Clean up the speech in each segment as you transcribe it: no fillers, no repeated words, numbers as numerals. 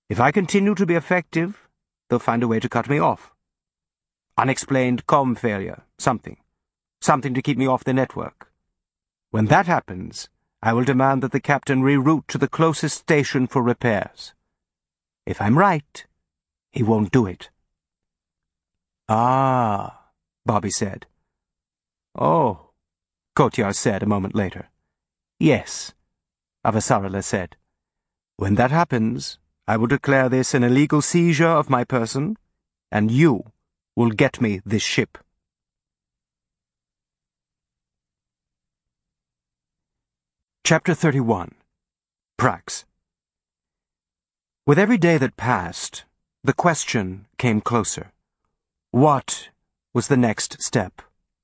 If I continue to be effective, they'll find a way to cut me off. Unexplained comm failure, something to keep me off the network. When that happens, I will demand that the captain reroute to the closest station for repairs. If I'm right, he won't do it. Ah, Bobby said. Oh, Kotyar said a moment later. Yes, Avasarala said. When that happens, I will declare this an illegal seizure of my person, and you will get me this ship. Chapter 31. Prax. With every day that passed, the question came closer. What was the next step?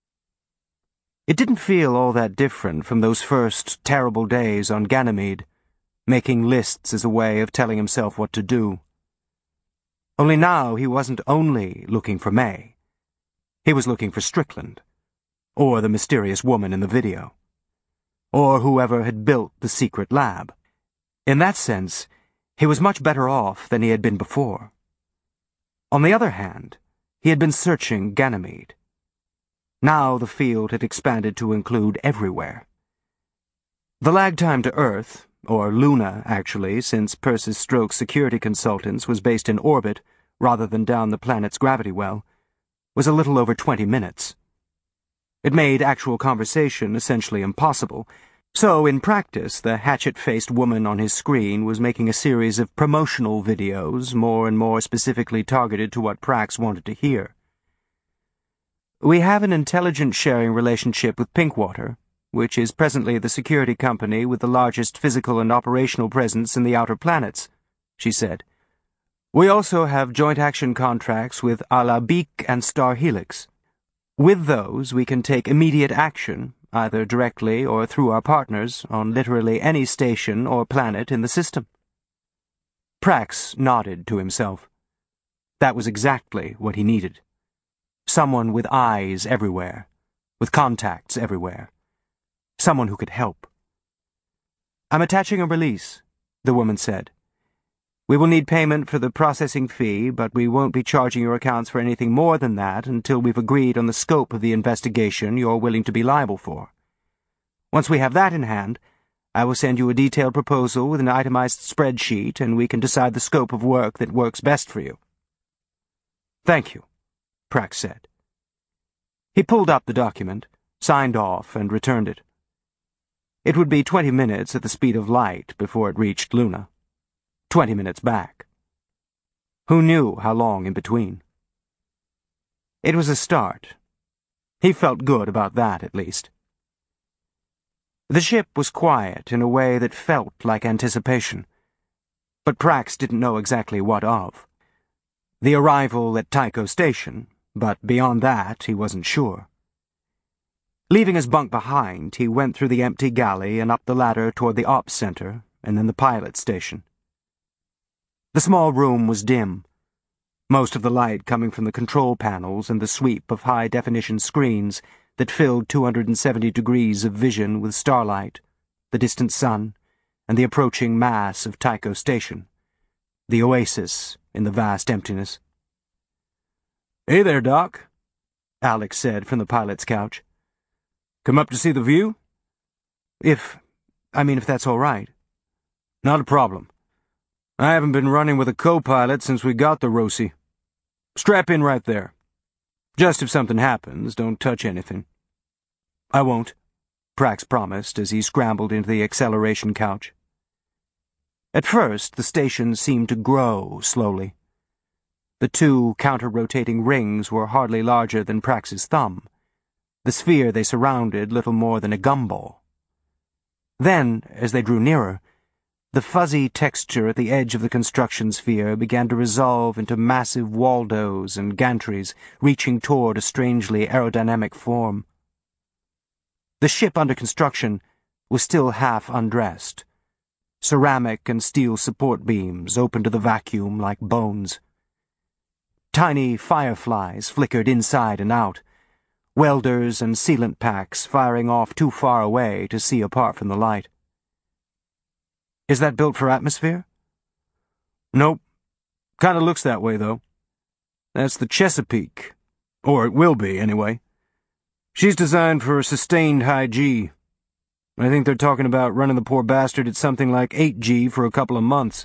It didn't feel all that different from those first terrible days on Ganymede, making lists as a way of telling himself what to do. Only now he wasn't only looking for May. He was looking for Strickland, or the mysterious woman in the video, or whoever had built the secret lab. In that sense, he was much better off than he had been before. On the other hand, he had been searching Ganymede. Now the field had expanded to include everywhere. The lag time to Earth, or Luna, actually, since Persis Stroke's security consultants was based in orbit rather than down the planet's gravity well, was a little over 20 minutes. It made actual conversation essentially impossible, so in practice the hatchet-faced woman on his screen was making a series of promotional videos more and more specifically targeted to what Prax wanted to hear. We have an intelligence-sharing relationship with Pinkwater, which is presently the security company with the largest physical and operational presence in the outer planets, she said. We also have joint action contracts with Ala-Beak and Star Helix. With those, we can take immediate action, either directly or through our partners, on literally any station or planet in the system. Prax nodded to himself. That was exactly what he needed. Someone with eyes everywhere, with contacts everywhere. Someone who could help. I'm attaching a release, the woman said. We will need payment for the processing fee, but we won't be charging your accounts for anything more than that until we've agreed on the scope of the investigation you're willing to be liable for. Once we have that in hand, I will send you a detailed proposal with an itemized spreadsheet, and we can decide the scope of work that works best for you. Thank you, Prax said. He pulled up the document, signed off, and returned it. It would be 20 minutes at the speed of light before it reached Luna. 20 minutes back. Who knew how long in between? It was a start. He felt good about that, at least. The ship was quiet in a way that felt like anticipation, but Prax didn't know exactly what of. The arrival at Tycho Station, but beyond that he wasn't sure. Leaving his bunk behind, he went through the empty galley and up the ladder toward the ops center, and then the pilot station. The small room was dim, most of the light coming from the control panels and the sweep of high-definition screens that filled 270 degrees of vision with starlight, the distant sun, and the approaching mass of Tycho Station, the oasis in the vast emptiness. "Hey there, Doc," Alex said from the pilot's couch. "Come up to see the view?" If that's all right. "Not a problem. I haven't been running with a co-pilot since we got the Rosie. Strap in right there. Just if something happens, don't touch anything." "I won't," Prax promised as he scrambled into the acceleration couch. At first, the station seemed to grow slowly. The two counter-rotating rings were hardly larger than Prax's thumb. The sphere they surrounded little more than a gumball. Then, as they drew nearer, the fuzzy texture at the edge of the construction sphere began to resolve into massive Waldos and gantries reaching toward a strangely aerodynamic form. The ship under construction was still half undressed. Ceramic and steel support beams open to the vacuum like bones. Tiny fireflies flickered inside and out, welders and sealant packs firing off too far away to see apart from the light. "Is that built for atmosphere?" "Nope, Kinda looks that way, though. That's the Chesapeake. Or it will be, anyway. She's designed for a sustained high G. I think they're talking about running the poor bastard at something like 8G for a couple of months.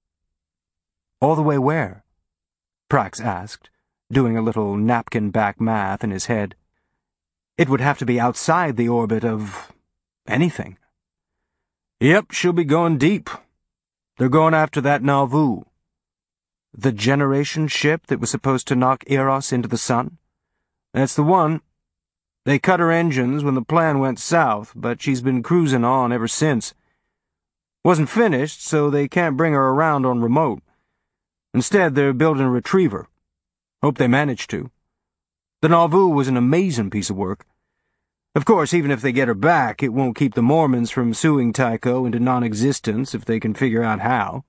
All the way where? Prax asked, doing a little napkin-back math in his head. It would have to be outside the orbit of anything. Yep, she'll be going deep. They're going after that Nauvoo. The generation ship that was supposed to knock Eros into the sun? That's the one. They cut her engines when the plan went south, but she's been cruising on ever since. Wasn't finished, so they can't bring her around on remote. Instead, they're building a retriever. Hope they manage to. The Nauvoo was an amazing piece of work. Of course, even if they get her back, it won't keep the Mormons from suing Tycho into non-existence if they can figure out how.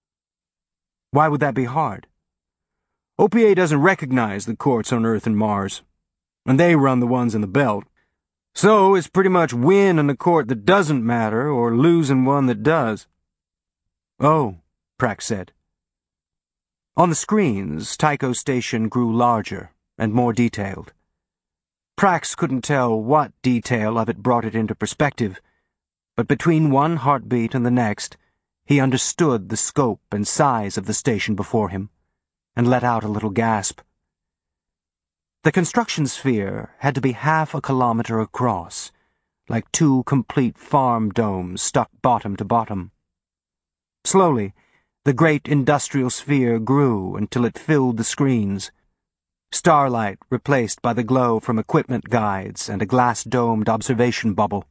Why would that be hard? OPA doesn't recognize the courts on Earth and Mars, and they run the ones in the belt. So it's pretty much win in a court that doesn't matter or lose in one that does. Oh, Prax said. On the screens, Tycho's station grew larger and more detailed. Prax couldn't tell what detail of it brought it into perspective, but between one heartbeat and the next, he understood the scope and size of the station before him, and let out a little gasp. The construction sphere had to be half a kilometer across, like two complete farm domes stuck bottom to bottom. Slowly, the great industrial sphere grew until it filled the screens. Starlight replaced by the glow from equipment guides and a glass-domed observation bubble.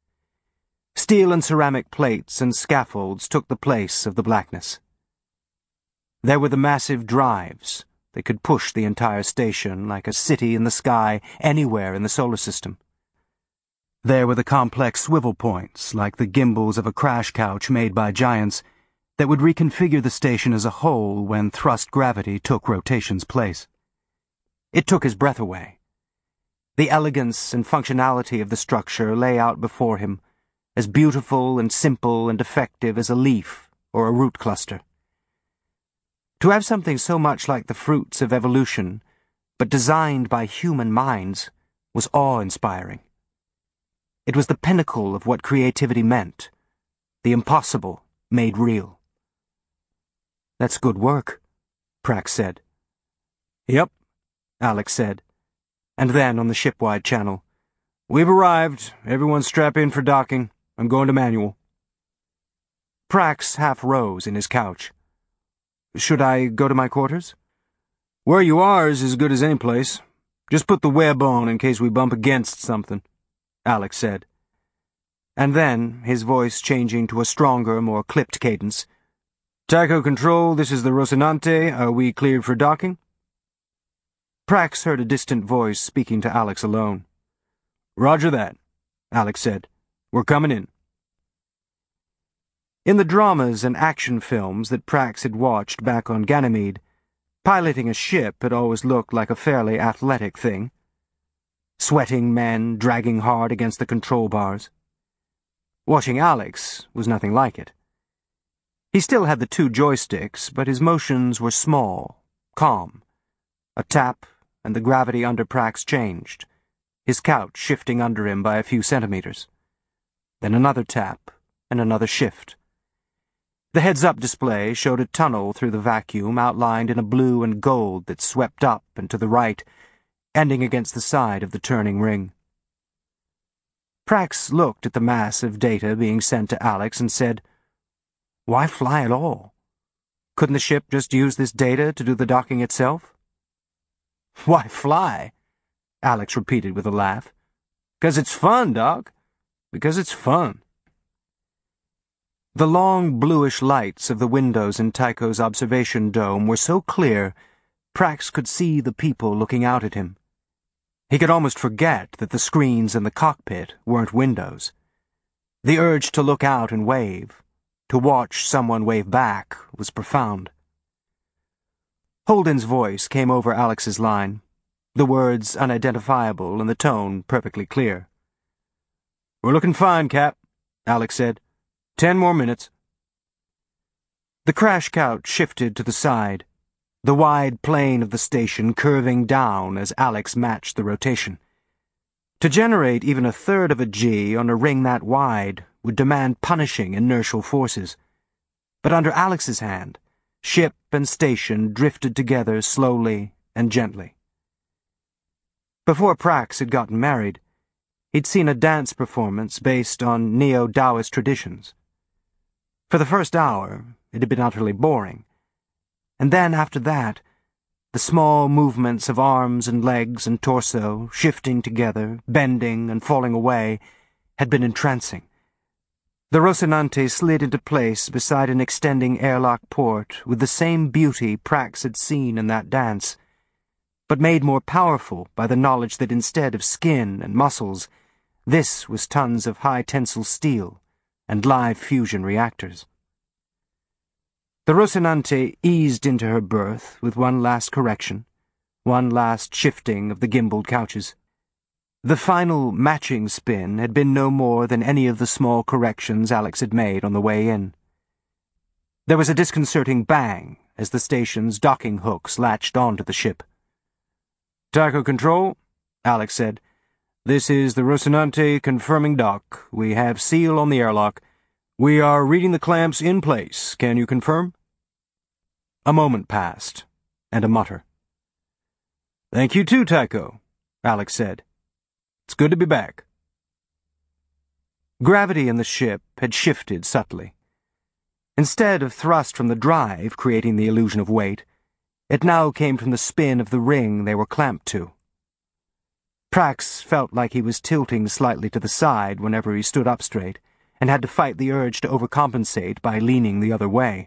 Steel and ceramic plates and scaffolds took the place of the blackness. There were the massive drives that could push the entire station like a city in the sky anywhere in the solar system. There were the complex swivel points, like the gimbals of a crash couch made by giants, that would reconfigure the station as a whole when thrust gravity took rotation's place. It took his breath away. The elegance and functionality of the structure lay out before him, as beautiful and simple and effective as a leaf or a root cluster. To have something so much like the fruits of evolution, but designed by human minds, was awe-inspiring. It was the pinnacle of what creativity meant, the impossible made real. That's good work, Prax said. Yep, Alex said, and then on the shipwide channel, We've arrived. Everyone strap in for docking. I'm going to manual. Prax half rose in his couch. Should I go to my quarters? Where you are is as good as any place. Just put the web on in case we bump against something, Alex said. And then, his voice changing to a stronger, more clipped cadence, Tycho Control, this is the Rocinante. Are we cleared for docking? Prax heard a distant voice speaking to Alex alone. Roger that, Alex said. We're coming in. In the dramas and action films that Prax had watched back on Ganymede, piloting a ship had always looked like a fairly athletic thing. Sweating men dragging hard against the control bars. Watching Alex was nothing like it. He still had the two joysticks, but his motions were small, calm. A tap, and the gravity under Prax changed, his couch shifting under him by a few centimeters. Then another tap, and another shift. The heads-up display showed a tunnel through the vacuum outlined in a blue and gold that swept up and to the right, ending against the side of the turning ring. Prax looked at the mass of data being sent to Alex and said, Why fly at all? Couldn't the ship just use this data to do the docking itself? Why fly? Alex repeated with a laugh. 'Cause it's fun, Doc. Because it's fun. The long bluish lights of the windows in Tycho's observation dome were so clear, Prax could see the people looking out at him. He could almost forget that the screens in the cockpit weren't windows. The urge to look out and wave, to watch someone wave back, was profound. Holden's voice came over Alex's line, the words unidentifiable and the tone perfectly clear. We're looking fine, Cap, Alex said. 10 more minutes. The crash couch shifted to the side, the wide plane of the station curving down as Alex matched the rotation. To generate even a third of a G on a ring that wide would demand punishing inertial forces. But under Alex's hand, ship and station drifted together slowly and gently. Before Prax had gotten married, he'd seen a dance performance based on Neo-Taoist traditions. For the first hour, it had been utterly boring. And then, after that, the small movements of arms and legs and torso, shifting together, bending and falling away, had been entrancing. The Rocinante slid into place beside an extending airlock port with the same beauty Prax had seen in that dance, but made more powerful by the knowledge that instead of skin and muscles, this was tons of high-tensile steel and live fusion reactors. The Rocinante eased into her berth with one last correction, one last shifting of the gimbaled couches. The final matching spin had been no more than any of the small corrections Alex had made on the way in. There was a disconcerting bang as the station's docking hooks latched onto the ship. "Taco Control," Alex said. "This is the Rocinante confirming dock. We have seal on the airlock. We are reading the clamps in place. Can you confirm?" A moment passed, and a mutter. "Thank you too, Taco," Alex said. "It's good to be back." Gravity in the ship had shifted subtly. Instead of thrust from the drive, creating the illusion of weight, it now came from the spin of the ring they were clamped to. Prax felt like he was tilting slightly to the side whenever he stood up straight, and had to fight the urge to overcompensate by leaning the other way.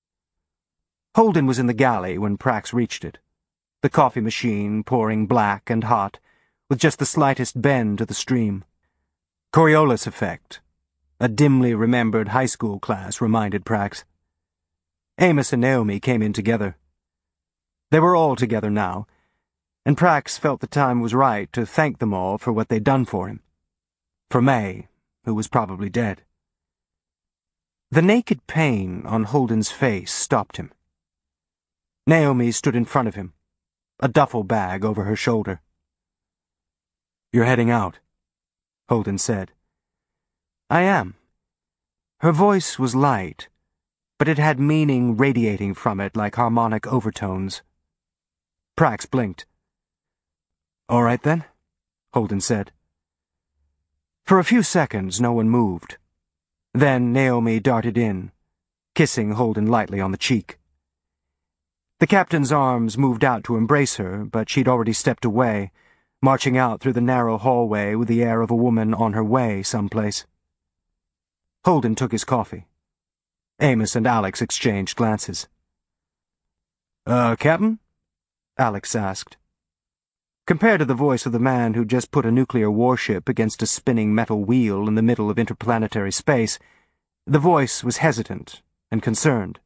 Holden was in the galley when Prax reached it, the coffee machine pouring black and hot, with just the slightest bend to the stream. Coriolis effect, a dimly remembered high school class reminded Prax. Amos and Naomi came in together. They were all together now, and Prax felt the time was right to thank them all for what they'd done for him. For May, who was probably dead. The naked pain on Holden's face stopped him. Naomi stood in front of him, a duffel bag over her shoulder. "You're heading out," Holden said. "I am." Her voice was light, but it had meaning radiating from it like harmonic overtones. Prax blinked. "All right, then," Holden said. For a few seconds, no one moved. Then Naomi darted in, kissing Holden lightly on the cheek. The captain's arms moved out to embrace her, but she'd already stepped away, marching out through the narrow hallway with the air of a woman on her way someplace. Holden took his coffee. Amos and Alex exchanged glances. Captain?" Alex asked. Compared to the voice of the man who just put a nuclear warship against a spinning metal wheel in the middle of interplanetary space, the voice was hesitant and concerned.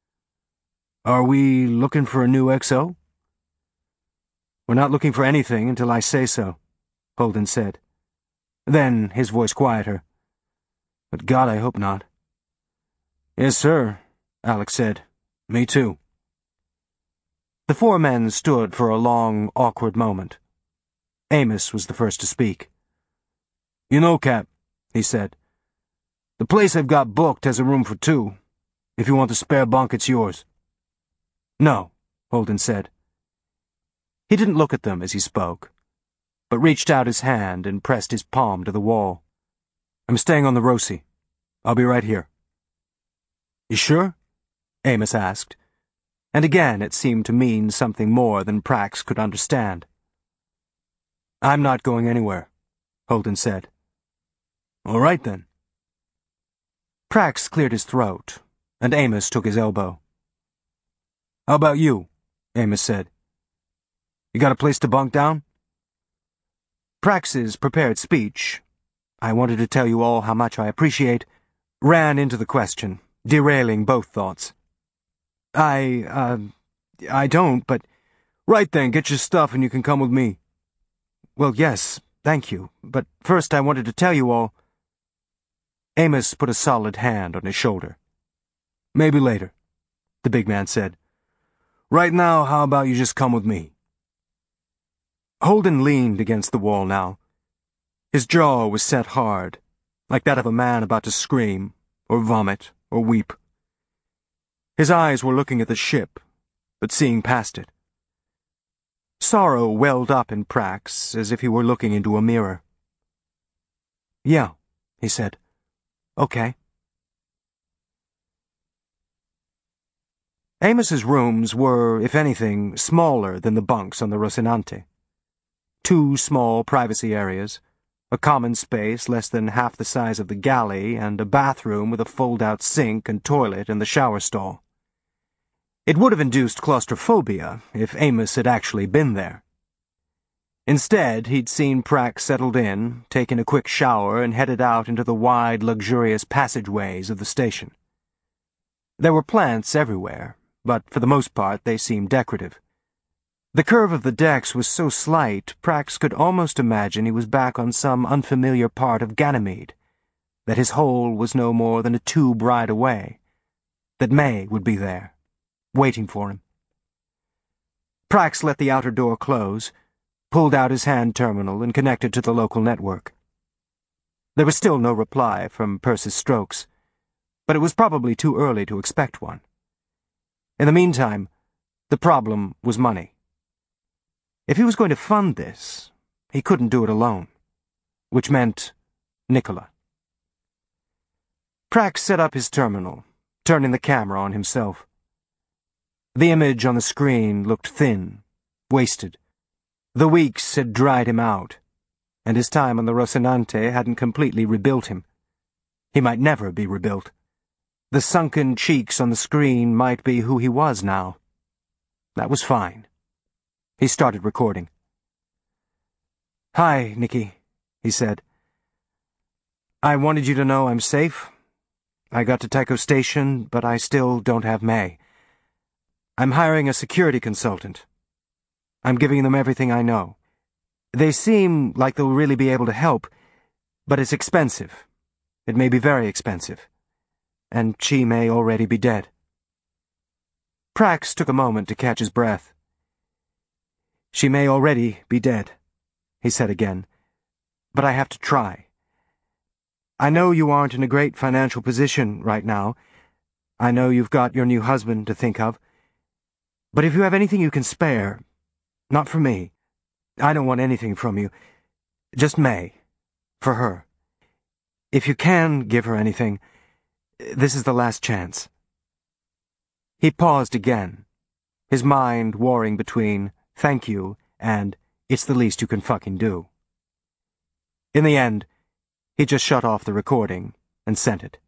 "Are we looking for a new XO?" "We're not looking for anything until I say so," Holden said. Then, his voice quieter. "But God, I hope not." "Yes, sir," Alex said. "Me too." The four men stood for a long, awkward moment. Amos was the first to speak. "You know, Cap," he said, "the place I've got booked has a room for two. If you want the spare bunk, it's yours." "No," Holden said. He didn't look at them as he spoke, but reached out his hand and pressed his palm to the wall. "I'm staying on the Roci. I'll be right here." "You sure?" Amos asked, and again it seemed to mean something more than Prax could understand. "I'm not going anywhere," Holden said. "All right, then." Prax cleared his throat, and Amos took his elbow. "How about you?" Amos said. "You got a place to bunk down?" Prax's prepared speech, "I wanted to tell you all how much I appreciate," ran into the question, derailing both thoughts. I don't, but—" "Right then, get your stuff and you can come with me." "Well, yes, thank you, but first I wanted to tell you all—" Amos put a solid hand on his shoulder. "Maybe later," the big man said. Right now, how about you just come with me? Holden leaned against the wall now. His jaw was set hard, like that of a man about to scream, or vomit, or weep. His eyes were looking at the ship, but seeing past it. Sorrow welled up in Prax as if he were looking into a mirror. "Yeah," he said. "Okay." Amos's rooms were, if anything, smaller than the bunks on the Rocinante. 2 small privacy areas, a common space less than half the size of the galley, and a bathroom with a fold-out sink and toilet in the shower stall. It would have induced claustrophobia if Amos had actually been there. Instead, he'd seen Prax settled in, taken a quick shower, and headed out into the wide, luxurious passageways of the station. There were plants everywhere, but for the most part they seemed decorative. The curve of the decks was so slight, Prax could almost imagine he was back on some unfamiliar part of Ganymede, that his hole was no more than a tube ride away, that May would be there, waiting for him. Prax let the outer door close, pulled out his hand terminal, and connected to the local network. There was still no reply from Persis Stokes, but it was probably too early to expect one. In the meantime, the problem was money. If he was going to fund this, he couldn't do it alone, which meant Nicola. Prax set up his terminal, turning the camera on himself. The image on the screen looked thin, wasted. The weeks had dried him out, and his time on the Rocinante hadn't completely rebuilt him. He might never be rebuilt. The sunken cheeks on the screen might be who he was now. That was fine. He started recording. "Hi, Nikki," he said. "I wanted you to know I'm safe. I got to Tycho Station, but I still don't have May. I'm hiring a security consultant. I'm giving them everything I know. They seem like they'll really be able to help, but it's expensive. It may be very expensive. And she may already be dead." Prax took a moment to catch his breath. "She may already be dead," he said again, "but I have to try. I know you aren't in a great financial position right now. I know you've got your new husband to think of. But if you have anything you can spare, not for me, I don't want anything from you, just May, for her. If you can give her anything, this is the last chance." He paused again, his mind warring between "thank you" and "it's the least you can fucking do." In the end, he just shut off the recording and sent it.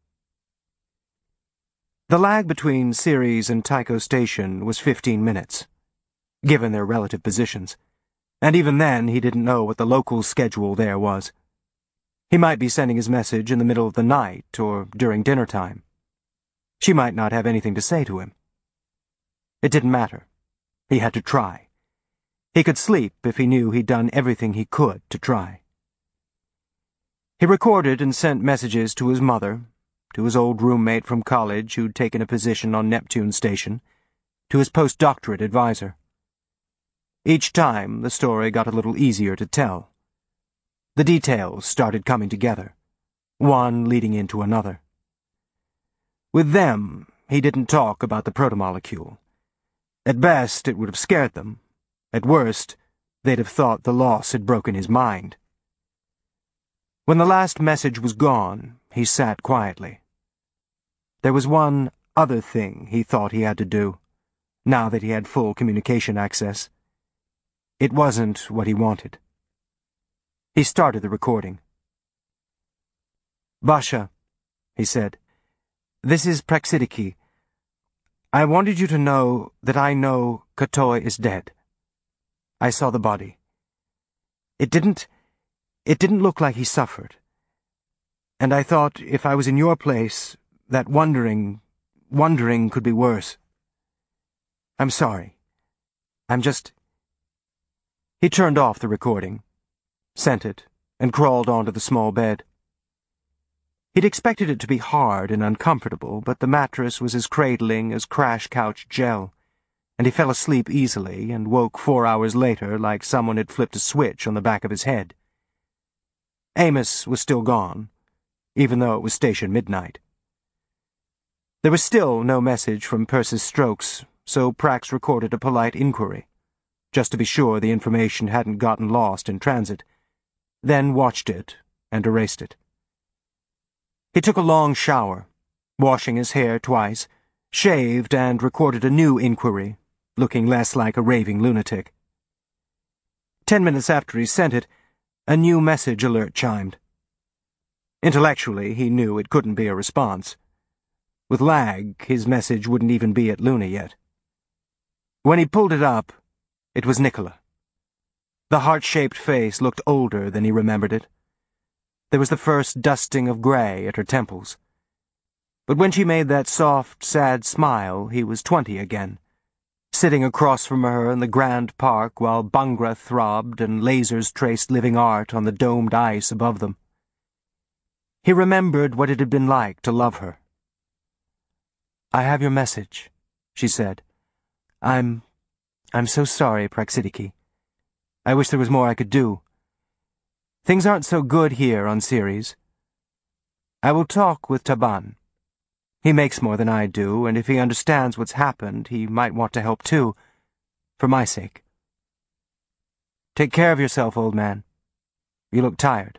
The lag between Ceres and Tycho Station was 15 minutes, given their relative positions, and even then he didn't know what the local schedule there was. He might be sending his message in the middle of the night or during dinner time. She might not have anything to say to him. It didn't matter. He had to try. He could sleep if he knew he'd done everything he could to try. He recorded and sent messages to his mother, to his old roommate from college who'd taken a position on Neptune Station, to his postdoctorate advisor. Each time, the story got a little easier to tell. The details started coming together, one leading into another. With them, he didn't talk about the protomolecule. At best, it would have scared them. At worst, they'd have thought the loss had broken his mind. When the last message was gone, he sat quietly. There was one other thing he thought he had to do, now that he had full communication access. It wasn't what he wanted. He started the recording. "Basha," he said, "this is Praxidiki. I wanted you to know that I know Katoy is dead. I saw the body. It didn't look like he suffered. And I thought if I was in your place, that wondering could be worse. I'm sorry. I'm just..." He turned off the recording, sent it, and crawled onto the small bed. He'd expected it to be hard and uncomfortable, but the mattress was as cradling as crash couch gel, and he fell asleep easily and woke 4 hours later like someone had flipped a switch on the back of his head. Amos was still gone, even though it was station midnight. There was still no message from Persis Strokes, so Prax recorded a polite inquiry, just to be sure the information hadn't gotten lost in transit, then watched it and erased it. He took a long shower, washing his hair twice, shaved and recorded a new inquiry, looking less like a raving lunatic. 10 minutes after he sent it, a new message alert chimed. Intellectually, he knew it couldn't be a response. With lag, his message wouldn't even be at Luna yet. When he pulled it up, it was Nicola. The heart-shaped face looked older than he remembered it. There was the first dusting of gray at her temples. But when she made that soft, sad smile, he was 20 again, sitting across from her in the grand park while Bhangra throbbed and lasers traced living art on the domed ice above them. He remembered what it had been like to love her. "I have your message," she said. I'm so sorry, Praxidiki. I wish there was more I could do. Things aren't so good here on Ceres. I will talk with Taban. He makes more than I do, and if he understands what's happened, he might want to help too, for my sake. Take care of yourself, old man. You look tired.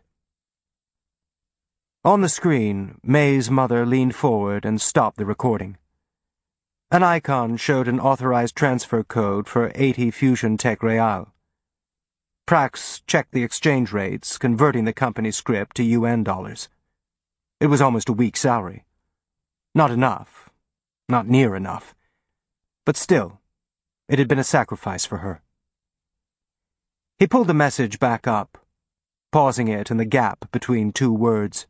On the screen, May's mother leaned forward and stopped the recording. An icon showed an authorized transfer code for 80 Fusion Tech Real. Prax checked the exchange rates, converting the company's script to UN dollars. It was almost a week's salary. Not enough. Not near enough. But still, it had been a sacrifice for her. He pulled the message back up, pausing it in the gap between two words.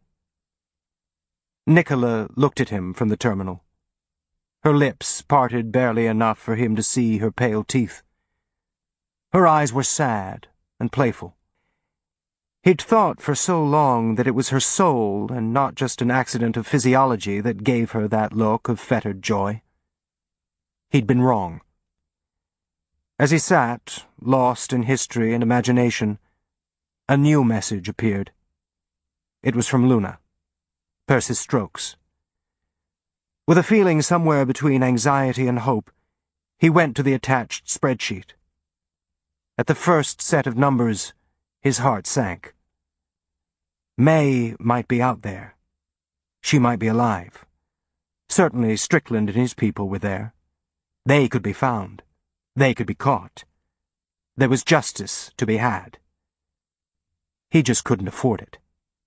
Nicola looked at him from the terminal. Her lips parted barely enough for him to see her pale teeth. Her eyes were sad and playful. He'd thought for so long that it was her soul and not just an accident of physiology that gave her that look of fettered joy. He'd been wrong. As he sat, lost in history and imagination, a new message appeared. It was from Luna, Persis Strokes. With a feeling somewhere between anxiety and hope, he went to the attached spreadsheet. At the first set of numbers, his heart sank. May might be out there. She might be alive. Certainly Strickland and his people were there. They could be found. They could be caught. There was justice to be had. He just couldn't afford it.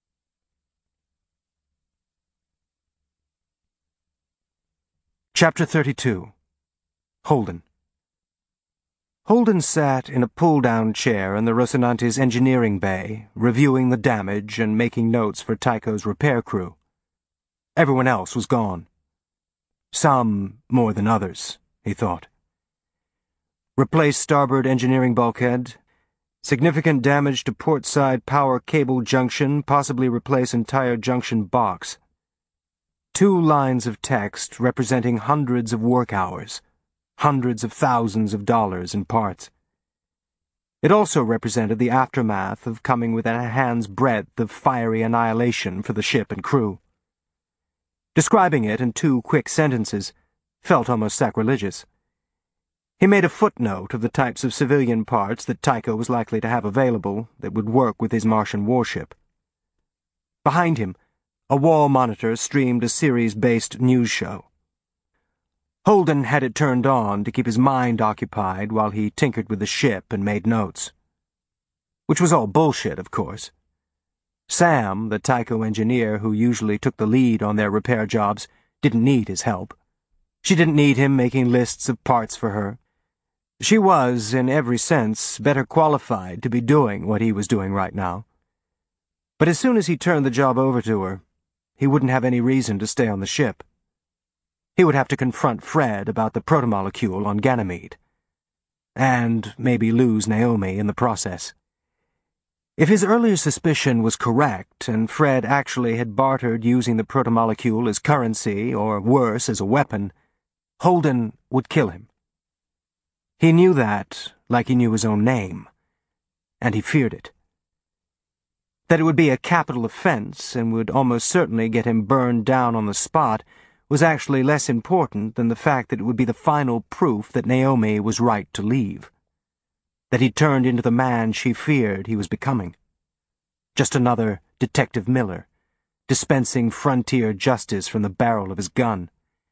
Chapter 32. Holden. Holden sat in a pull-down chair in the Rocinante's engineering bay, reviewing the damage and making notes for Tycho's repair crew. Everyone else was gone. Some more than others, he thought. Replace starboard engineering bulkhead. Significant damage to port-side power cable junction, possibly replace entire junction box. 2 lines of text representing hundreds of work hours, hundreds of thousands of dollars in parts. It also represented the aftermath of coming within a hand's breadth of fiery annihilation for the ship and crew. Describing it in 2 quick sentences felt almost sacrilegious. He made a footnote of the types of civilian parts that Tycho was likely to have available that would work with his Martian warship. Behind him, a wall monitor streamed a Ceres-based news show. Holden had it turned on to keep his mind occupied while he tinkered with the ship and made notes. Which was all bullshit, of course. Sam, the Tycho engineer who usually took the lead on their repair jobs, didn't need his help. She didn't need him making lists of parts for her. She was, in every sense, better qualified to be doing what he was doing right now. But as soon as he turned the job over to her, he wouldn't have any reason to stay on the ship. He would have to confront Fred about the protomolecule on Ganymede. And maybe lose Naomi in the process. If his earlier suspicion was correct, and Fred actually had bartered using the protomolecule as currency, or worse, as a weapon, Holden would kill him. He knew that like he knew his own name, and he feared it. That it would be a capital offense and would almost certainly get him burned down on the spot was actually less important than the fact that it would be the final proof that Naomi was right to leave. That he'd turned into the man she feared he was becoming. Just another Detective Miller, dispensing frontier justice from the barrel of his gun.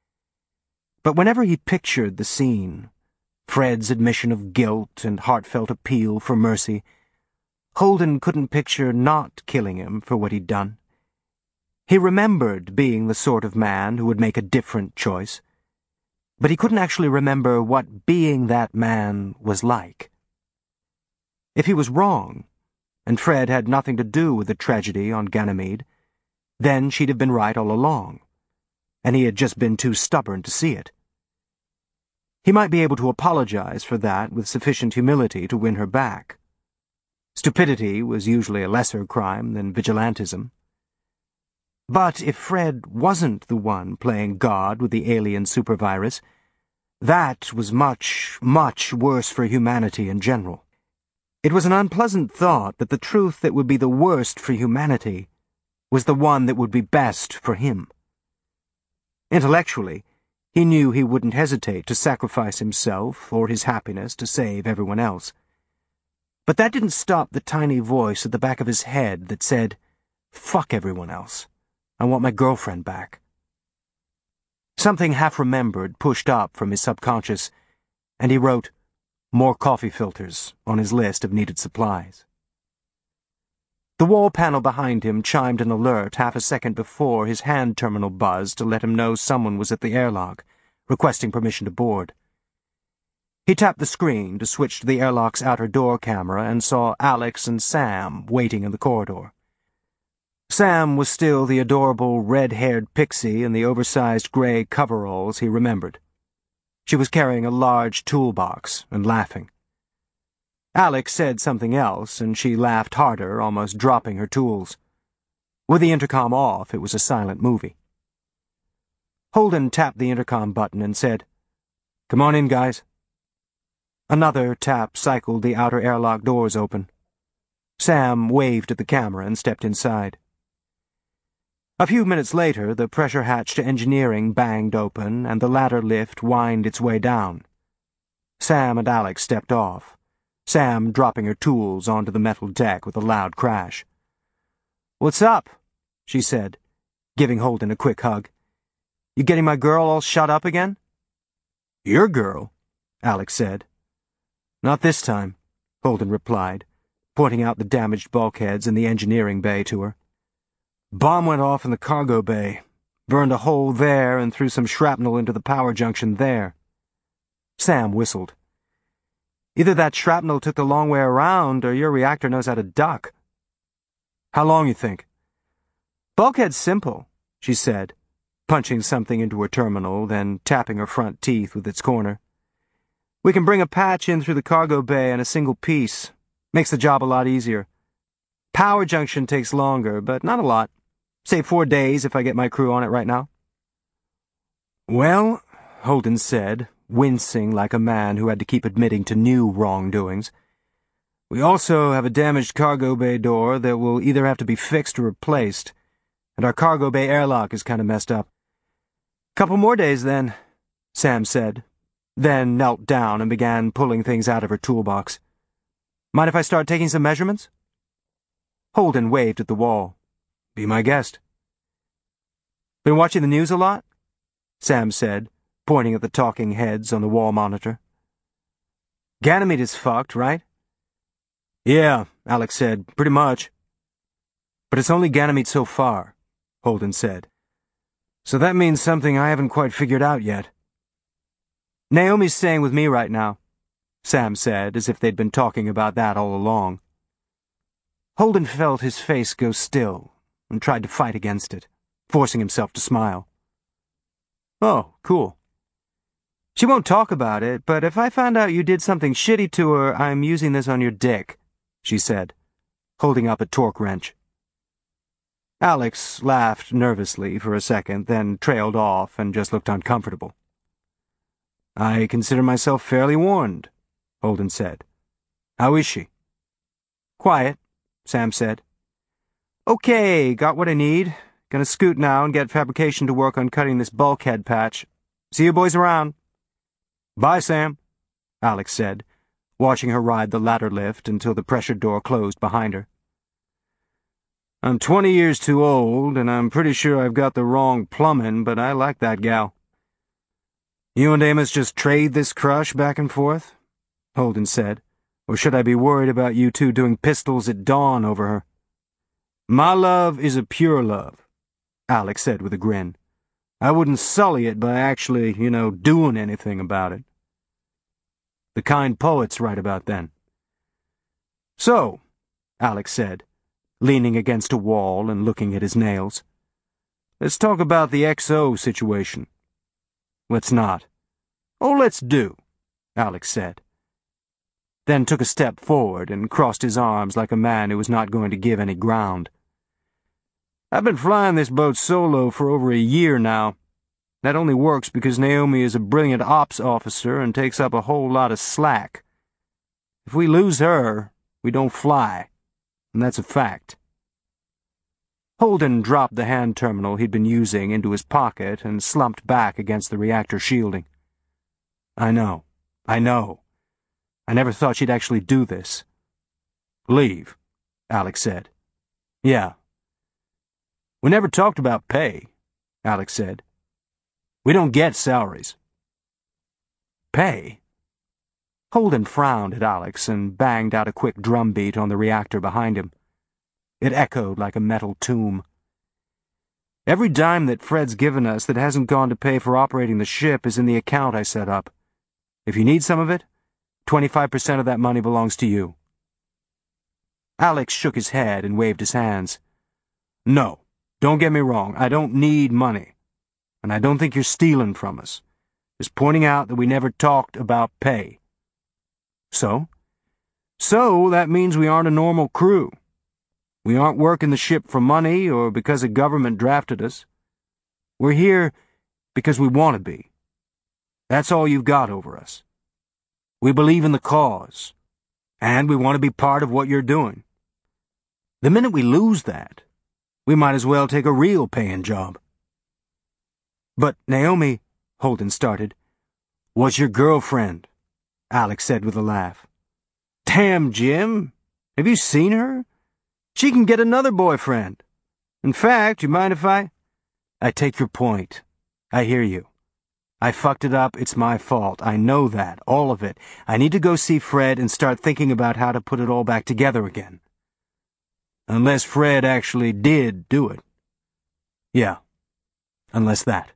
But whenever he pictured the scene, Fred's admission of guilt and heartfelt appeal for mercy, Holden couldn't picture not killing him for what he'd done. He remembered being the sort of man who would make a different choice, but he couldn't actually remember what being that man was like. If he was wrong, and Fred had nothing to do with the tragedy on Ganymede, then she'd have been right all along, and he had just been too stubborn to see it. He might be able to apologize for that with sufficient humility to win her back. Stupidity was usually a lesser crime than vigilantism. But if Fred wasn't the one playing God with the alien supervirus, that was much, much worse for humanity in general. It was an unpleasant thought that the truth that would be the worst for humanity was the one that would be best for him. Intellectually, he knew he wouldn't hesitate to sacrifice himself or his happiness to save everyone else. But that didn't stop the tiny voice at the back of his head that said, "Fuck everyone else. I want my girlfriend back." Something half-remembered pushed up from his subconscious, and he wrote, "More coffee filters," on his list of needed supplies. The wall panel behind him chimed an alert half a second before his hand terminal buzzed to let him know someone was at the airlock, requesting permission to board. He tapped the screen to switch to the airlock's outer door camera and saw Alex and Sam waiting in the corridor. Sam was still the adorable red-haired pixie in the oversized gray coveralls he remembered. She was carrying a large toolbox and laughing. Alex said something else, and she laughed harder, almost dropping her tools. With the intercom off, it was a silent movie. Holden tapped the intercom button and said, "Come on in, guys." Another tap cycled the outer airlock doors open. Sam waved at the camera and stepped inside. A few minutes later, the pressure hatch to engineering banged open, and the ladder lift whined its way down. Sam and Alex stepped off, Sam dropping her tools onto the metal deck with a loud crash. "What's up?" she said, giving Holden a quick hug. "You getting my girl all shut up again?" "Your girl?" Alex said. "Not this time," Holden replied, pointing out the damaged bulkheads in the engineering bay to her. "Bomb went off in the cargo bay, burned a hole there and threw some shrapnel into the power junction there." Sam whistled. "Either that shrapnel took the long way around, or your reactor knows how to duck." "How long, you think?" "Bulkhead's simple," she said, punching something into her terminal, then tapping her front teeth with its corner. "We can bring a patch in through the cargo bay in a single piece. Makes the job a lot easier. Power junction takes longer, but not a lot. Say 4 days if I get my crew on it right now." "Well," Holden said, wincing like a man who had to keep admitting to new wrongdoings, "we also have a damaged cargo bay door that will either have to be fixed or replaced, and our cargo bay airlock is kind of messed up." "Couple more days, then," Sam said, then knelt down and began pulling things out of her toolbox. "Mind if I start taking some measurements?" Holden waved at the wall. "Be my guest." "Been watching the news a lot?" Sam said, pointing at the talking heads on the wall monitor. "Ganymede is fucked, right?" "Yeah," Alex said, "pretty much." "But it's only Ganymede so far," Holden said. "So that means something I haven't quite figured out yet." "Naomi's staying with me right now," Sam said, as if they'd been talking about that all along. Holden felt his face go still and tried to fight against it, forcing himself to smile. "Oh, cool. She won't talk about it, but if I found out you did something shitty to her, I'm using this on your dick," she said, holding up a torque wrench. Alex laughed nervously for a second, then trailed off and just looked uncomfortable. "I consider myself fairly warned," Holden said. How is she? Quiet, Sam said. Okay, got what I need. Gonna scoot now and get fabrication to work on cutting this bulkhead patch. See you boys around. Bye, Sam, Alex said, watching her ride the ladder lift until the pressure door closed behind her. I'm 20 years too old, and I'm pretty sure I've got the wrong plumbing, but I like that gal. You and Amos just trade this crush back and forth? Holden said. Or should I be worried about you two doing pistols at dawn over her? My love is a pure love, Alex said with a grin. I wouldn't sully it by actually, doing anything about it. The kind poets write about then. So, Alex said, leaning against a wall and looking at his nails. Let's talk about the XO situation. Let's not. Oh, let's do, Alex said. Then took a step forward and crossed his arms like a man who was not going to give any ground. I've been flying this boat solo for over a year now. That only works because Naomi is a brilliant ops officer and takes up a whole lot of slack. If we lose her, we don't fly, and that's a fact. Holden dropped the hand terminal he'd been using into his pocket and slumped back against the reactor shielding. I know. I never thought she'd actually do this. Leave, Alex said. Yeah. We never talked about pay, Alex said. We don't get salaries. Pay? Holden frowned at Alex and banged out a quick drumbeat on the reactor behind him. It echoed like a metal tomb. Every dime that Fred's given us that hasn't gone to pay for operating the ship is in the account I set up. If you need some of it, 25% of that money belongs to you. Alex shook his head and waved his hands. No, don't get me wrong, I don't need money. And I don't think you're stealing from us. Just pointing out that we never talked about pay. So? So that means we aren't a normal crew. We aren't working the ship for money or because a government drafted us. We're here because we want to be. That's all you've got over us. We believe in the cause, and we want to be part of what you're doing. The minute we lose that, we might as well take a real paying job. But Naomi, Holden started. Was your girlfriend, Alex said with a laugh. Damn, Jim, have you seen her? She can get another boyfriend. In fact, you mind if I take your point. I hear you. I fucked it up, it's my fault. I know that, all of it. I need to go see Fred and start thinking about how to put it all back together again. Unless Fred actually did do it. Yeah, unless that.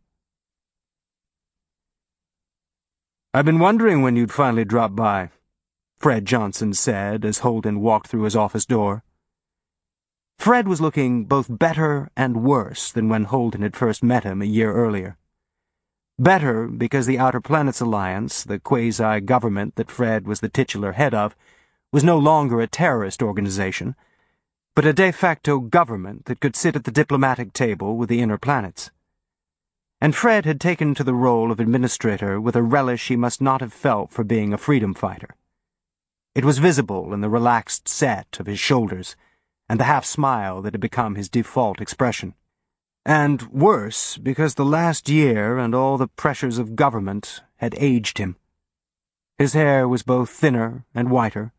I've been wondering when you'd finally drop by, Fred Johnson said as Holden walked through his office door. Fred was looking both better and worse than when Holden had first met him a year earlier. Better because the Outer Planets Alliance, the quasi-government that Fred was the titular head of, was no longer a terrorist organization, but a de facto government that could sit at the diplomatic table with the inner planets. And Fred had taken to the role of administrator with a relish he must not have felt for being a freedom fighter. It was visible in the relaxed set of his shoulders, and the half-smile that had become his default expression. And worse, because the last year and all the pressures of government had aged him. His hair was both thinner and whiter,